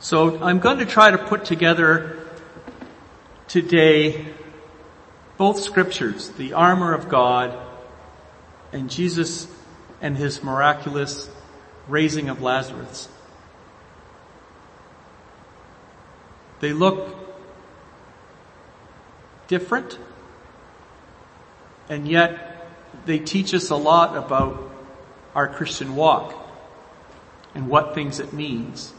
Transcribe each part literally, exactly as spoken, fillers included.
So I'm going to try to put together today both scriptures, the armor of God and Jesus and his miraculous raising of Lazarus. They look different, and yet they teach us a lot about our Christian walk and what things it means.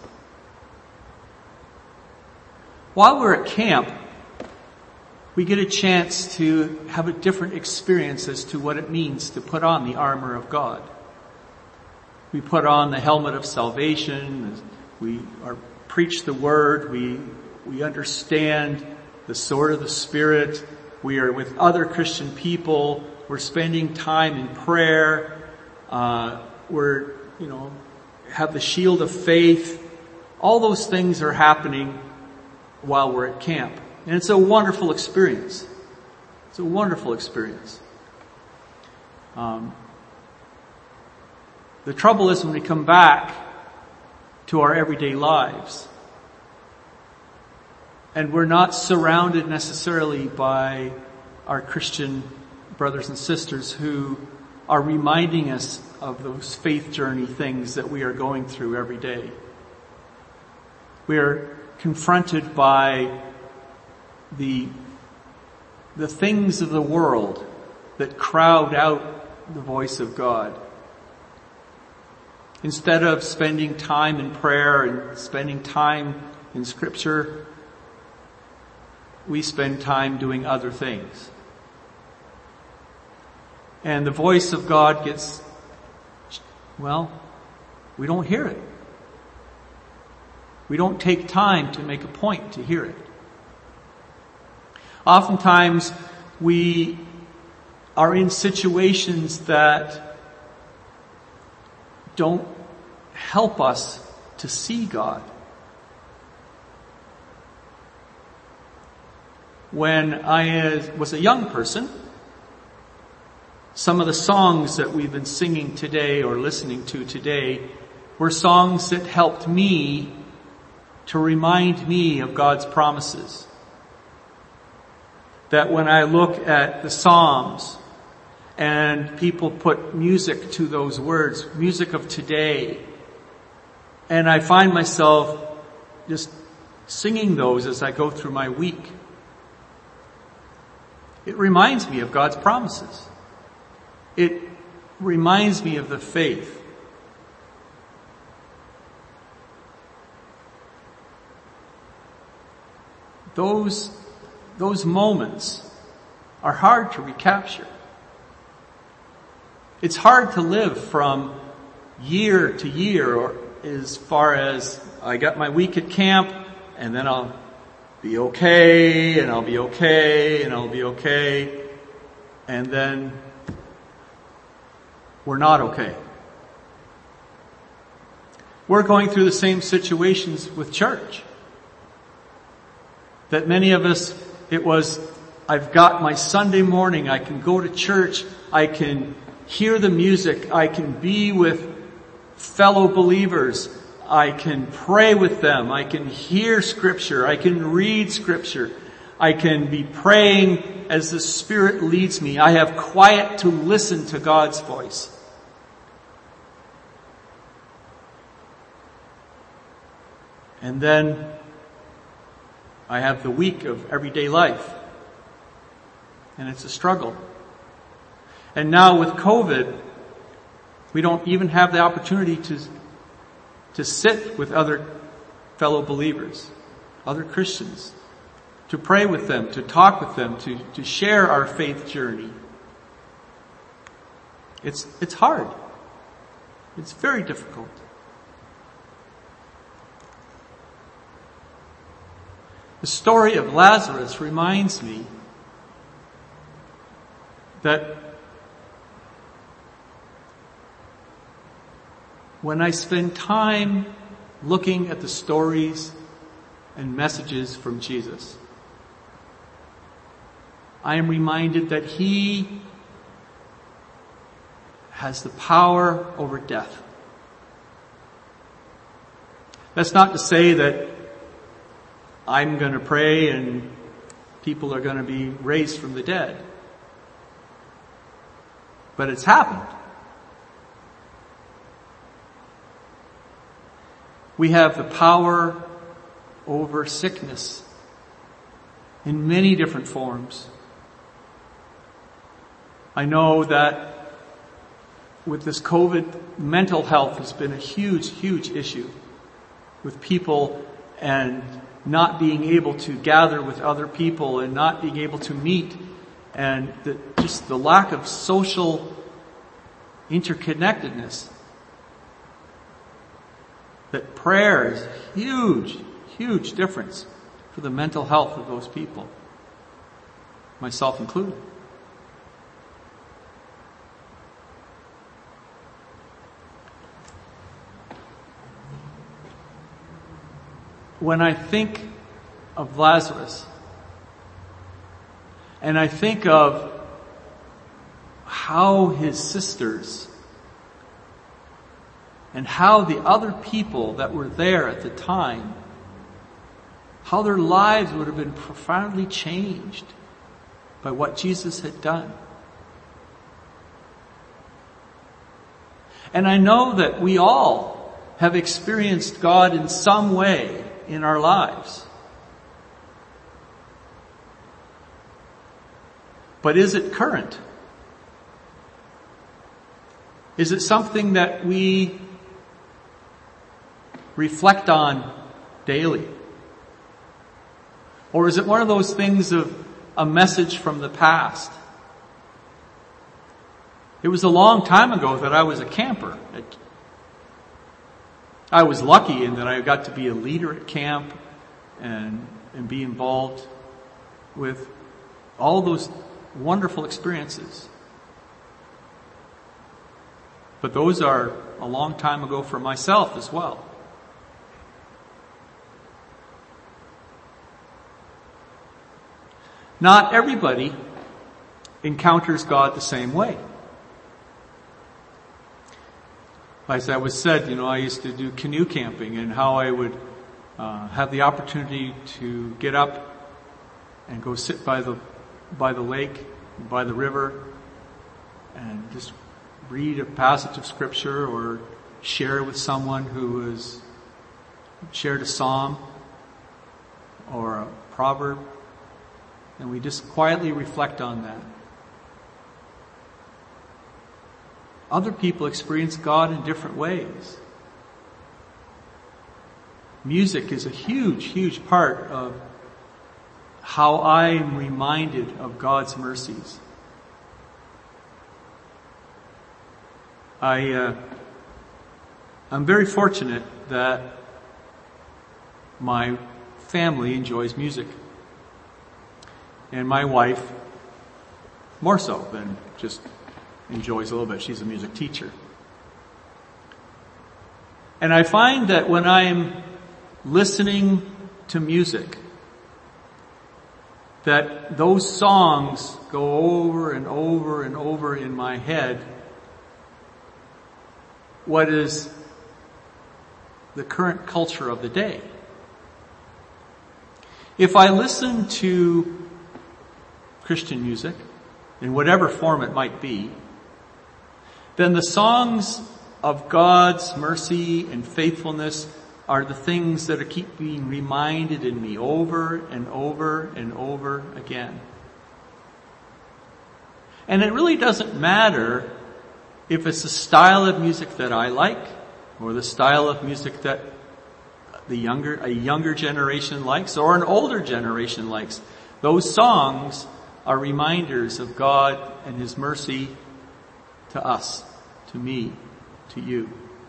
While we're at camp, we get a chance to have a different experience as to what it means to put on the armor of God. We put on the helmet of salvation, we are preach the word, we we understand the sword of the Spirit, we are with other Christian people, we're spending time in prayer, uh, we're, you know, have the shield of faith. All those things are happening while we're at camp. And it's a wonderful experience. It's a wonderful experience. Um, the trouble is when we come back to our everyday lives, and we're not surrounded necessarily by our Christian brothers and sisters who are reminding us of those faith journey things that we are going through every day. We are confronted by the the things of the world that crowd out the voice of God. Instead of spending time in prayer and spending time in Scripture, we spend time doing other things. And the voice of God gets, well, we don't hear it. We don't take time to make a point to hear it. Oftentimes, we are in situations that don't help us to see God. When I was a young person, some of the songs that we've been singing today or listening to today were songs that helped me to remind me of God's promises. That when I look at the Psalms and people put music to those words, music of today, and I find myself just singing those as I go through my week, it reminds me of God's promises. It reminds me of the faith. Those, those moments are hard to recapture. It's hard to live from year to year, or as far as I got my week at camp and then I'll be okay and I'll be okay and I'll be okay and then we're not okay. We're going through the same situations with church. That many of us, it was, I've got my Sunday morning, I can go to church, I can hear the music, I can be with fellow believers, I can pray with them, I can hear Scripture, I can read Scripture, I can be praying as the Spirit leads me. I have quiet to listen to God's voice. And then I have the week of everyday life. And it's a struggle. And now with COVID, we don't even have the opportunity to, to sit with other fellow believers, other Christians, to pray with them, to talk with them, to, to share our faith journey. It's, it's hard. It's very difficult. The story of Lazarus reminds me that when I spend time looking at the stories and messages from Jesus, I am reminded that He has the power over death. That's not to say that I'm going to pray and people are going to be raised from the dead. But it's happened. We have the power over sickness in many different forms. I know that with this COVID, mental health has been a huge, huge issue with people and not being able to gather with other people and not being able to meet, and the, just the lack of social interconnectedness. That prayer is a huge, huge difference for the mental health of those people, myself included. When I think of Lazarus, and I think of how his sisters and how the other people that were there at the time, how their lives would have been profoundly changed by what Jesus had done. And I know that we all have experienced God in some way in our lives. But is it current? Is it something that we reflect on daily? Or is it one of those things of a message from the past? It was a long time ago that I was a camper. I was lucky in that I got to be a leader at camp and, and be involved with all those wonderful experiences. But those are a long time ago for myself as well. Not everybody encounters God the same way. As I was said, you know, I used to do canoe camping, and how I would uh, have the opportunity to get up and go sit by the by the lake, by the river, and just read a passage of scripture or share with someone who has shared a psalm or a proverb, and we just quietly reflect on that. Other people experience God in different ways. Music is a huge, huge part of how I'm reminded of God's mercies. I, uh, I'm very fortunate that my family enjoys music. And my wife, more so than just enjoys a little bit. She's a music teacher. And I find that when I'm listening to music, that those songs go over and over and over in my head what is the current culture of the day. If I listen to Christian music, in whatever form it might be, then the songs of God's mercy and faithfulness are the things that are keep being reminded in me over and over and over again. And it really doesn't matter if it's the style of music that I like or the style of music that the younger, a younger generation likes or an older generation likes. Those songs are reminders of God and His mercy to us, to me, to you.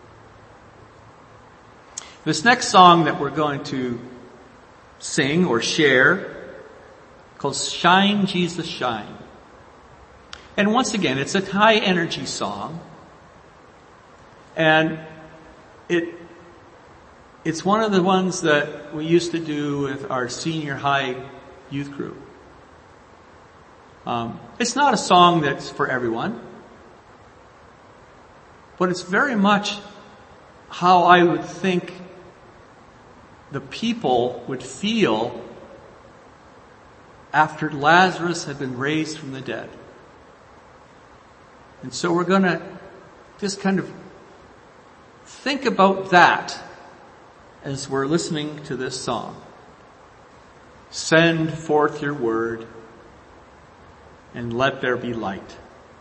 This next song that we're going to sing or share, called Shine, Jesus, Shine. And once again, it's a high energy song. And it it's one of the ones that we used to do with our senior high youth group. Um, it's not a song that's for everyone, but it's very much how I would think the people would feel after Lazarus had been raised from the dead. And so we're going to just kind of think about that as we're listening to this song. Send forth your word and let there be light.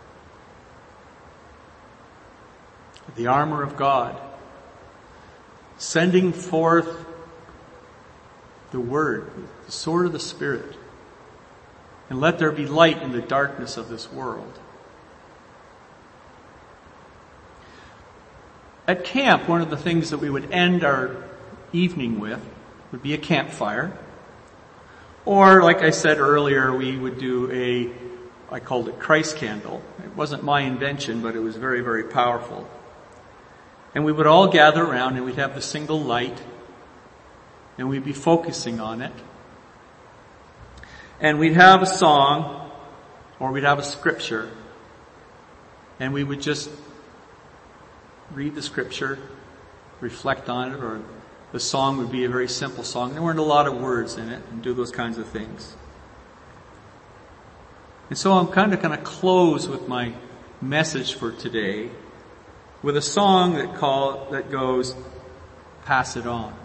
The armor of God, sending forth the word, the sword of the Spirit, and let there be light in the darkness of this world. At camp, one of the things that we would end our evening with would be a campfire. Or, like I said earlier, we would do a, I called it Christ candle. It wasn't my invention, but it was very, very powerful. And we would all gather around and we'd have the single light and we'd be focusing on it. And we'd have a song or we'd have a scripture and we would just read the scripture, reflect on it, or the song would be a very simple song. There weren't a lot of words in it, and do those kinds of things. And so I'm kind of going to close with my message for today with a song that call that goes, Pass It On.